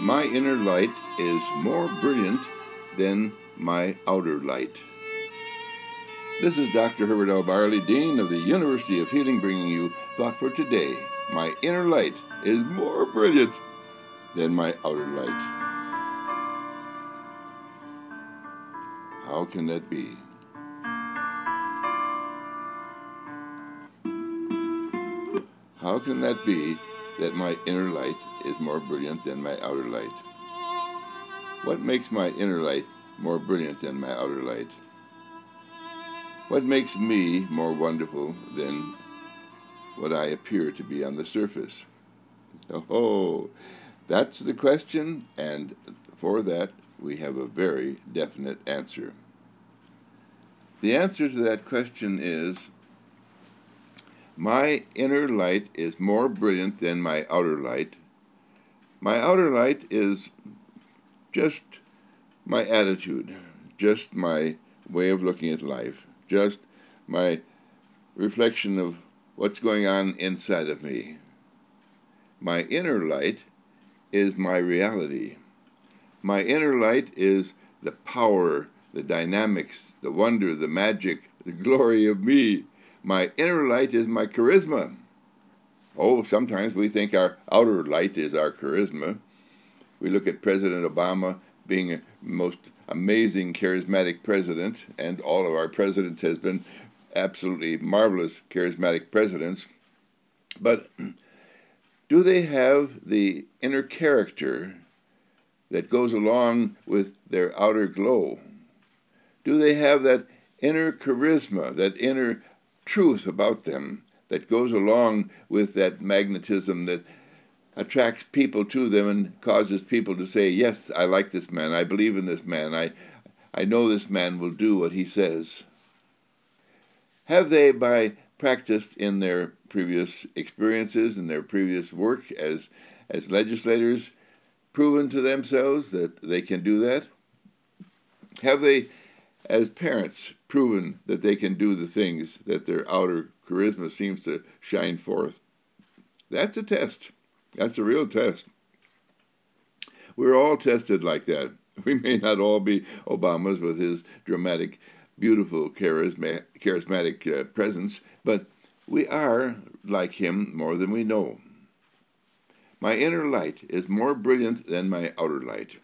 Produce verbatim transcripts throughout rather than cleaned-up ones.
My inner light is more brilliant than my outer light. This is Doctor Herbert L. Barley, Dean of the University of Healing, bringing you Thought for Today. My inner light is more brilliant than my outer light. How can that be? How can that be that my inner light is more brilliant than my outer light? What makes my inner light more brilliant than my outer light? What makes me more wonderful than what I appear to be on the surface? Oh, that's the question, and for that we have a very definite answer. The answer to that question is, my inner light is more brilliant than my outer light. My outer light is just my attitude, just my way of looking at life, just my reflection of what's going on inside of me. My inner light is my reality. My inner light is the power, the dynamics, the wonder, the magic, the glory of me. My inner light is my charisma. Oh, sometimes we think our outer light is our charisma. We look at President Obama being a most amazing, charismatic president, and all of our presidents has been absolutely marvelous, charismatic presidents. But do they have the inner character that goes along with their outer glow? Do they have that inner charisma, that inner truth about them that goes along with that magnetism that attracts people to them and causes people to say, yes, I like this man, I believe in this man, I, I know this man will do what he says? Have they, by practice in their previous experiences and their previous work as, as legislators, proven to themselves that they can do that? Have they, as parents, proven that they can do the things that their outer charisma seems to shine forth? That's a test. That's a real test. We're all tested like that. We may not all be Obamas with his dramatic, beautiful, charisma, charismatic uh, presence, but we are like him more than we know. My inner light is more brilliant than my outer light.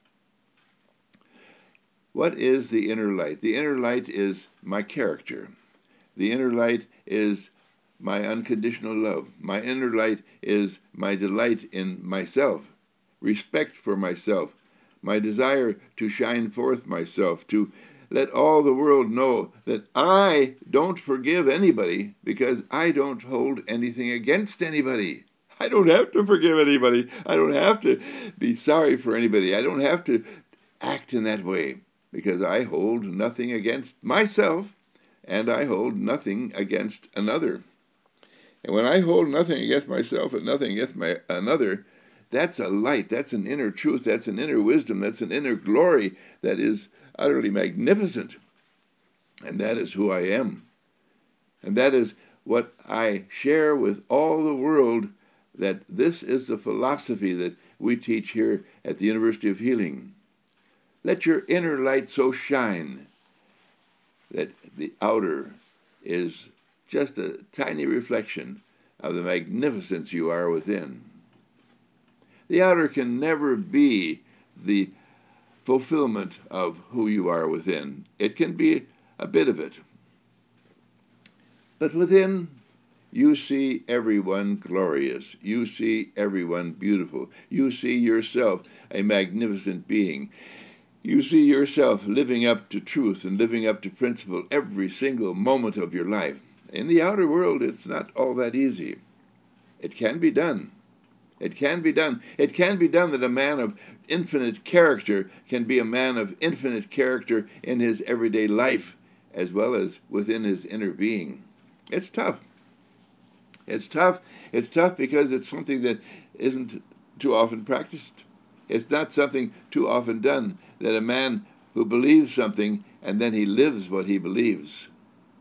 What is the inner light? The inner light is my character. The inner light is my unconditional love. My inner light is my delight in myself, respect for myself, my desire to shine forth myself, to let all the world know that I don't forgive anybody because I don't hold anything against anybody. I don't have to forgive anybody. I don't have to be sorry for anybody. I don't have to act in that way because I hold nothing against myself and I hold nothing against another. And when I hold nothing against myself and nothing against my another, that's a light, that's an inner truth, that's an inner wisdom, that's an inner glory that is utterly magnificent. And that is who I am. And that is what I share with all the world, that this is the philosophy that we teach here at the University of Healing. Let your inner light so shine that the outer is just a tiny reflection of the magnificence you are within. The outer can never be the fulfillment of who you are within. It can be a bit of it. But within, you see everyone glorious. You see everyone beautiful. You see yourself a magnificent being. You see yourself living up to truth and living up to principle every single moment of your life. In the outer world, it's not all that easy. It can be done. It can be done. It can be done that a man of infinite character can be a man of infinite character in his everyday life as well as within his inner being. It's tough. It's tough. It's tough because it's something that isn't too often practiced. It's not something too often done, that a man who believes something and then he lives what he believes.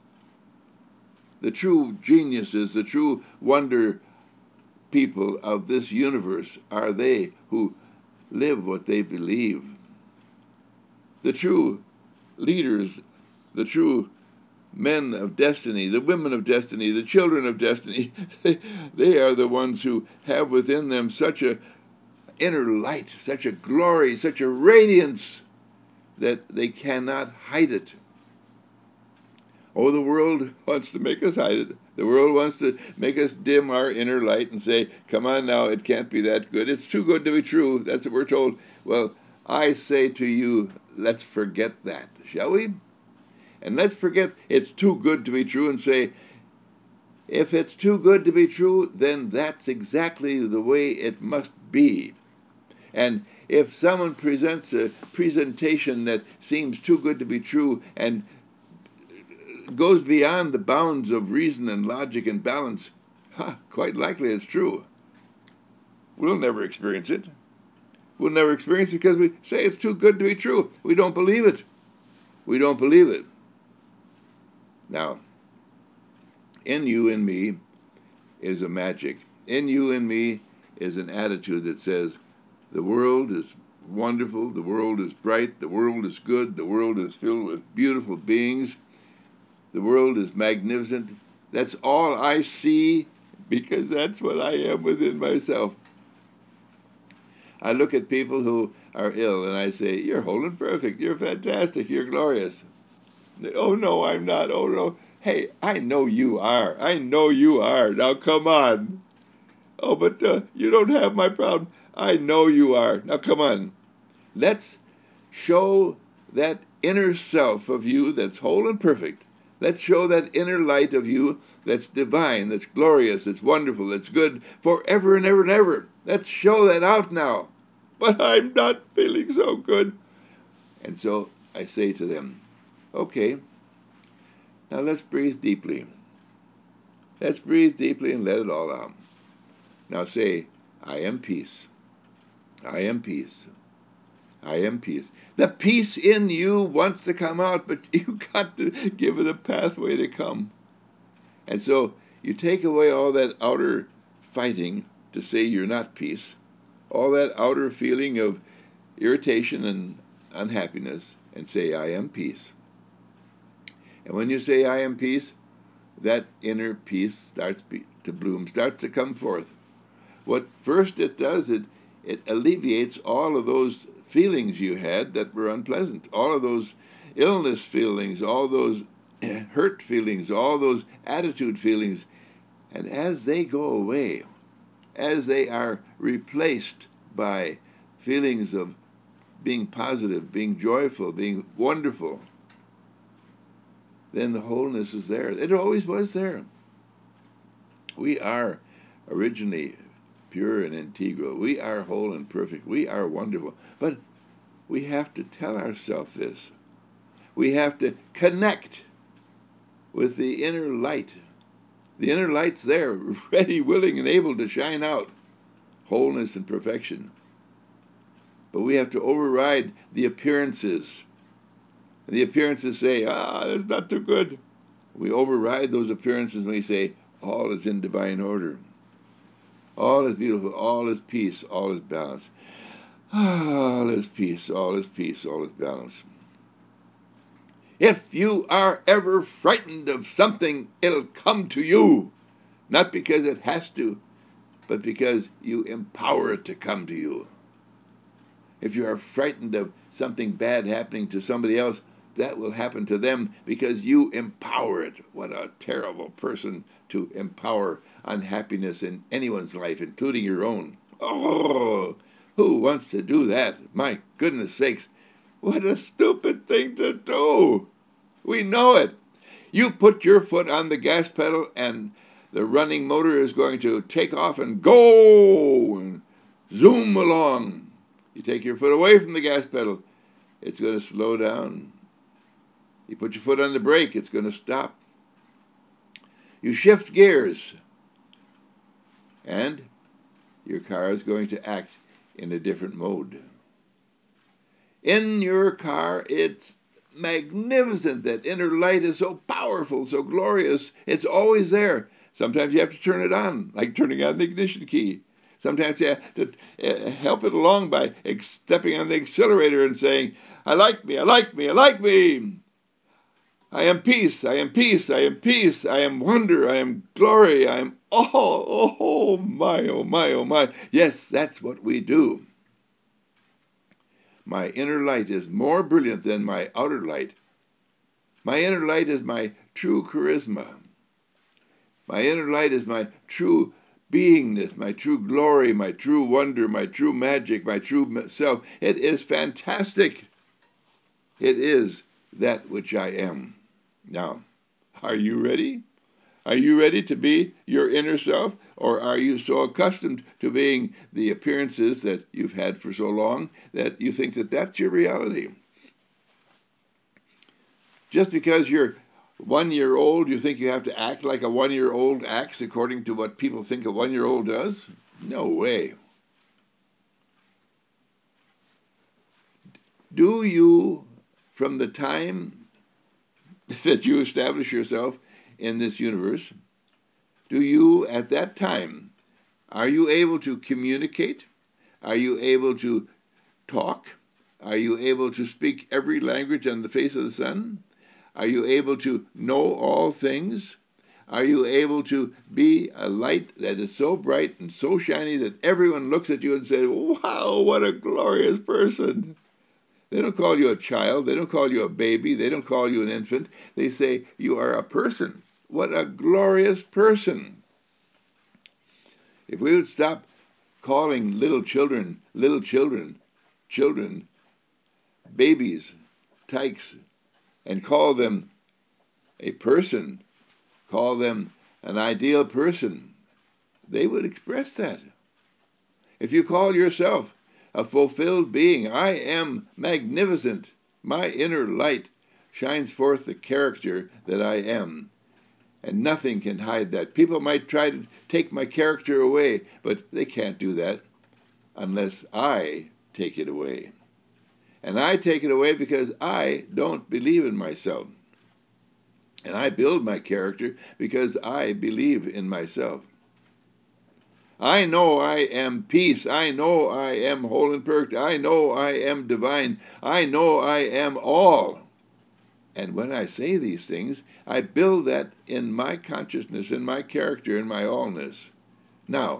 The true geniuses, the true wonder people of this universe are they who live what they believe. The true leaders, the true men of destiny, the women of destiny, the children of destiny, they are the ones who have within them such a inner light, such a glory, such a radiance that they cannot hide it. Oh, the world wants to make us hide it. The world wants to make us dim our inner light and say, come on now, it can't be that good. It's too good to be true. That's what we're told. Well, I say to you, let's forget that, shall we? And let's forget it's too good to be true and say, if it's too good to be true, then that's exactly the way it must be. And if someone presents a presentation that seems too good to be true and goes beyond the bounds of reason and logic and balance, huh, quite likely it's true. We'll never experience it. We'll never experience it because we say it's too good to be true. We don't believe it. We don't believe it. Now, in you and me is a magic. In you and me is an attitude that says, the world is wonderful, the world is bright, the world is good, the world is filled with beautiful beings, the world is magnificent. That's all I see because that's what I am within myself. I look at people who are ill and I say, you're whole and perfect, you're fantastic, you're glorious. They, oh no, I'm not, oh no. Hey, I know you are, I know you are, now come on. Oh, but uh, you don't have my problem. I know you are, now come on. Let's show that inner self of you that's whole and perfect. Let's show that inner light of you that's divine, that's glorious, that's wonderful, that's good forever and ever and ever. Let's show that out now. But I'm not feeling so good. And so I say to them, okay, now let's breathe deeply. Let's breathe deeply and let it all out. Now say, I am peace. I am peace. I am peace. The peace in you wants to come out, but you got to give it a pathway to come. And so you take away all that outer fighting to say you're not peace, all that outer feeling of irritation and unhappiness, and say, I am peace. And when you say, I am peace, that inner peace starts to bloom, starts to come forth. What first it does, it, it alleviates all of those feelings you had that were unpleasant, all of those illness feelings, all those hurt feelings, all those attitude feelings. And as they go away, as they are replaced by feelings of being positive, being joyful, being wonderful, then the wholeness is there. It always was there. We are originally pure and integral. We are whole and perfect. We are wonderful. But we have to tell ourselves this. We have to connect with the inner light. The inner light's there, ready, willing, and able to shine out wholeness and perfection. But we have to override the appearances. The appearances say, ah, that's not too good. We override those appearances and we say, all is in divine order. All is beautiful, all is peace, all is balance. All is peace, all is peace, all is balance. If you are ever frightened of something, it'll come to you. Not because it has to, but because you empower it to come to you. If you are frightened of something bad happening to somebody else, that will happen to them because you empower it. What a terrible person to empower unhappiness in anyone's life, including your own. Oh, who wants to do that? My goodness sakes, what a stupid thing to do. We know it. You put your foot on the gas pedal and the running motor is going to take off and go and zoom along. You take your foot away from the gas pedal, it's going to slow down. You put your foot on the brake, it's going to stop. You shift gears, and your car is going to act in a different mode. In your car, it's magnificent. That inner light is so powerful, so glorious. It's always there. Sometimes you have to turn it on, like turning on the ignition key. Sometimes you have to uh, help it along by stepping on the accelerator and saying, I like me, I like me, I like me. I am peace, I am peace, I am peace, I am wonder, I am glory, I am oh, oh my, oh my, oh my. Yes, that's what we do. My inner light is more brilliant than my outer light. My inner light is my true charisma. My inner light is my true beingness, my true glory, my true wonder, my true magic, my true self. It is fantastic. It is that which I am. Now, are you ready? Are you ready to be your inner self? Or are you so accustomed to being the appearances that you've had for so long that you think that that's your reality? Just because you're one year old, you think you have to act like a one-year-old acts according to what people think a one-year-old does? No way. Do you, from the time that you establish yourself in this universe, do you, at that time, are you able to communicate? Are you able to talk? Are you able to speak every language on the face of the sun? Are you able to know all things? Are you able to be a light that is so bright and so shiny that everyone looks at you and says, wow, what a glorious person? They don't call you a child. They don't call you a baby. They don't call you an infant. They say you are a person. What a glorious person. If we would stop calling little children, little children, children, babies, tykes, and call them a person, call them an ideal person, they would express that. If you call yourself a fulfilled being, I am magnificent, my inner light shines forth the character that I am, and nothing can hide that. People might try to take my character away, but they can't do that unless I take it away. And I take it away because I don't believe in myself. And I build my character because I believe in myself. I know I am peace. I know I am whole and perfect. I know I am divine. I know I am all. And when I say these things, I build that in my consciousness, in my character, in my allness. Now,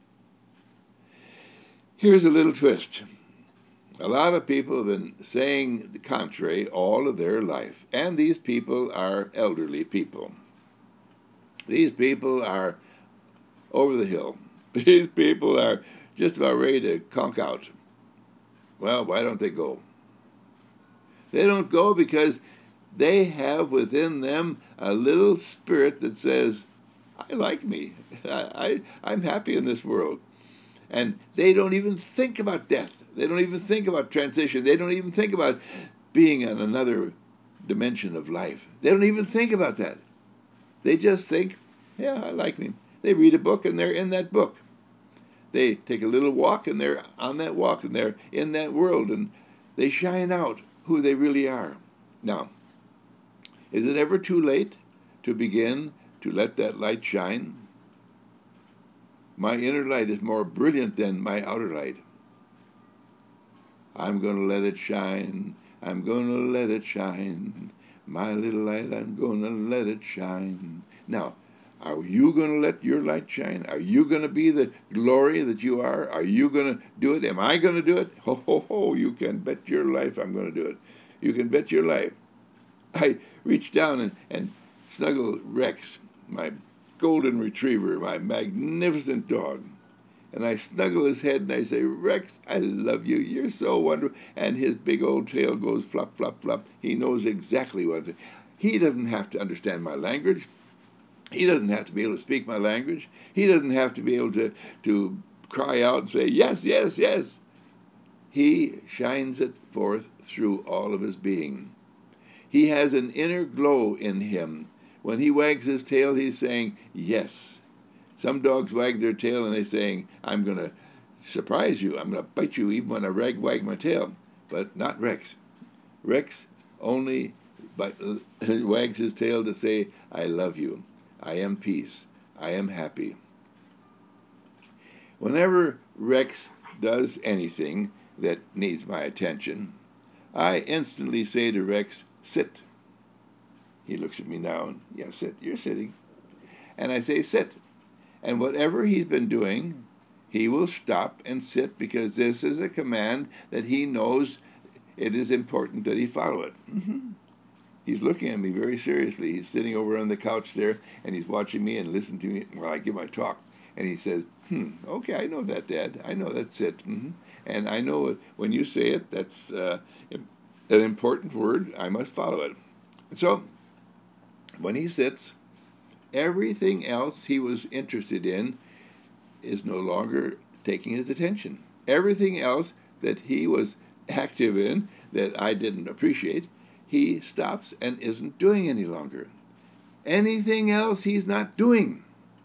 here's a little twist. A lot of people have been saying the contrary all of their life, and these people are elderly people. These people are over the hill. These people are just about ready to conk out. Well, why don't they go? They don't go because they have within them a little spirit that says, I like me. I, I, I'm happy in this world. And they don't even think about death. They don't even think about transition. They don't even think about being in another dimension of life. They don't even think about that. They just think, yeah, I like me. They read a book and they're in that book. They take a little walk and they're on that walk and they're in that world and they shine out who they really are. Now, is it ever too late to begin to let that light shine? My inner light is more brilliant than my outer light. I'm going to let it shine. I'm going to let it shine. My little light, I'm going to let it shine. Now, are you going to let your light shine? Are you going to be the glory that you are? Are you going to do it? Am I going to do it? Ho, ho, ho, you can bet your life I'm going to do it. You can bet your life. I reached down and, and snuggled Rex, my golden retriever, my magnificent dog. And I snuggle his head and I say, Rex, I love you. You're so wonderful. And his big old tail goes flop, flop, flop. He knows exactly what I'm saying. He doesn't have to understand my language. He doesn't have to be able to speak my language. He doesn't have to be able to, to cry out and say, yes, yes, yes. He shines it forth through all of his being. He has an inner glow in him. When he wags his tail, he's saying, yes. Some dogs wag their tail and they're saying, I'm going to surprise you. I'm going to bite you even when I rag, wag my tail. But not Rex. Rex only but, uh, wags his tail to say, I love you. I am peace. I am happy. Whenever Rex does anything that needs my attention, I instantly say to Rex, sit. He looks at me now and, yeah, sit, you're sitting. And I say, sit. And whatever he's been doing, he will stop and sit because this is a command that he knows it is important that he follow it. Mm-hmm. He's looking at me very seriously. He's sitting over on the couch there, and he's watching me and listening to me while I give my talk. And he says, hmm, okay, I know that, Dad. I know that's it. Mm-hmm. And I know it, when you say it, that's uh, an important word. I must follow it. So when he sits, everything else he was interested in is no longer taking his attention. Everything else that he was active in that I didn't appreciate, he stops and isn't doing any longer. Anything else he's not doing.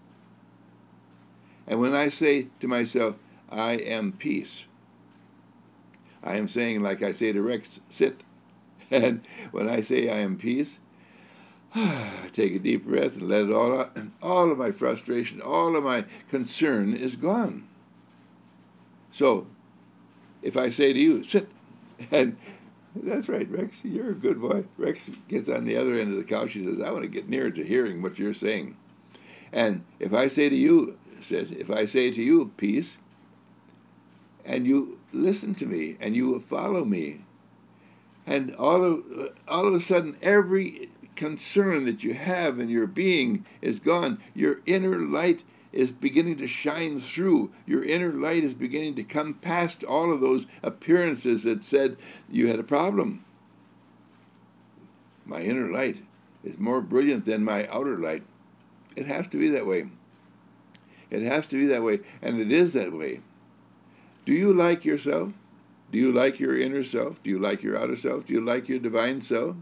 And when I say to myself, I am peace, I am saying, like I say to Rex, sit. And when I say I am peace, take a deep breath and let it all out. And all of my frustration, all of my concern is gone. So, if I say to you, sit, and that's right, Rex, you're a good boy. Rex gets on the other end of the couch. He says, I want to get nearer to hearing what you're saying. And if I say to you, sit, if I say to you, peace, and you listen to me, and you follow me, and all of, all of a sudden, every concern that you have in your being is gone. Your inner light is beginning to shine through. Your inner light is beginning to come past all of those appearances that said you had a problem. My inner light is more brilliant than my outer light. It has to be that way. It has to be that way, and it is that way. Do you like yourself? Do you like your inner self? Do you like your outer self? Do you like your divine self?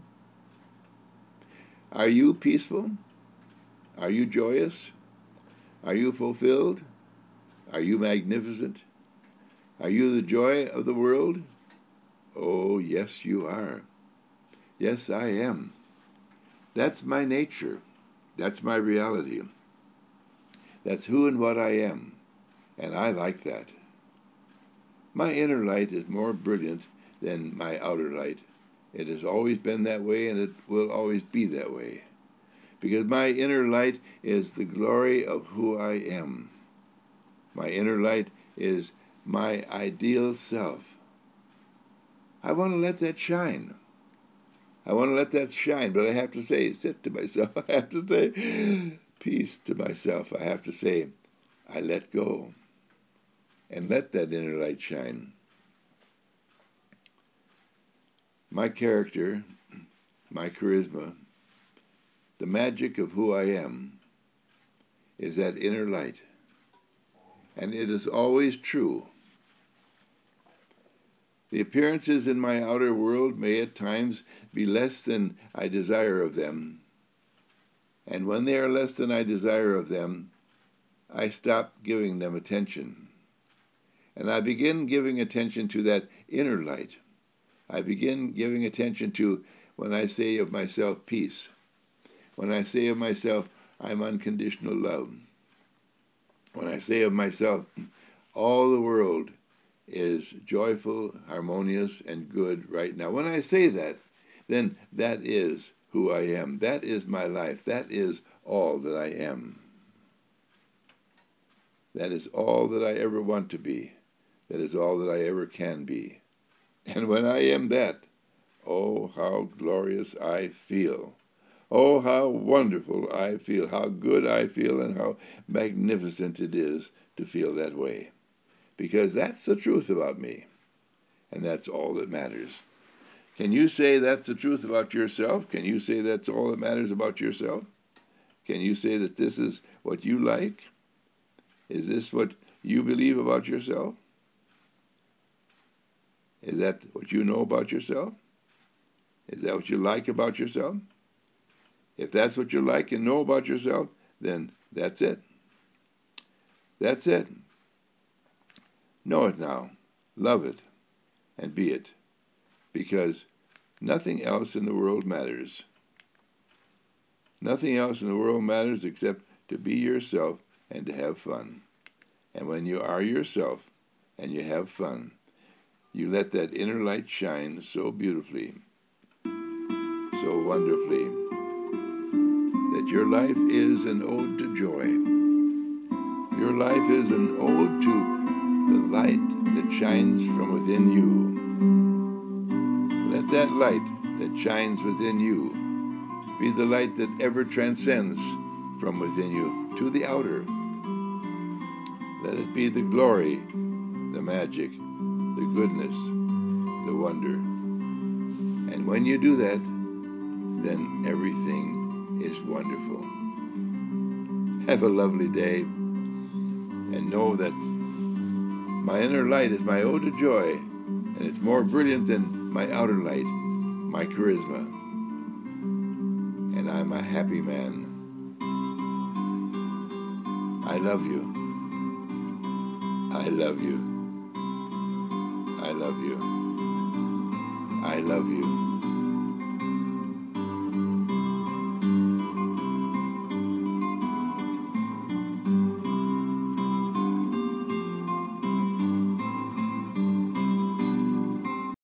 Are you peaceful? Are you joyous? Are you fulfilled? Are you magnificent? Are you the joy of the world? Oh, yes, you are. Yes, I am. That's my nature. That's my reality. That's who and what I am. And I like that. My inner light is more brilliant than my outer light. It has always been that way, and it will always be that way. Because my inner light is the glory of who I am. My inner light is my ideal self. I want to let that shine. I want to let that shine, but I have to say, sit to myself. I have to say, peace to myself. I have to say, I let go and let that inner light shine. My character, my charisma, the magic of who I am is that inner light. And it is always true. The appearances in my outer world may at times be less than I desire of them. And when they are less than I desire of them, I stop giving them attention. And I begin giving attention to that inner light. I begin giving attention to when I say of myself, peace. When I say of myself, I'm unconditional love. When I say of myself, all the world is joyful, harmonious, and good right now. When I say that, then that is who I am. That is my life. That is all that I am. That is all that I ever want to be. That is all that I ever can be. And when I am that, oh, how glorious I feel. Oh, how wonderful I feel, how good I feel, and how magnificent it is to feel that way. Because that's the truth about me, and that's all that matters. Can you say that's the truth about yourself? Can you say that's all that matters about yourself? Can you say that this is what you like? Is this what you believe about yourself? Is that what you know about yourself? Is that what you like about yourself? If that's what you like and know about yourself, then that's it. That's it. Know it now. Love it. And be it. Because nothing else in the world matters. Nothing else in the world matters except to be yourself and to have fun. And when you are yourself and you have fun, you let that inner light shine so beautifully, so wonderfully, that your life is an ode to joy. Your life is an ode to the light that shines from within you. Let that light that shines within you be the light that ever transcends from within you to the outer. Let it be the glory, the magic, the goodness, the wonder. And when you do that, then everything is wonderful. Have a lovely day, and know that my inner light is my ode to joy, and it's more brilliant than my outer light, my charisma. And I'm a happy man. I love you. I love you. I love you. I love you.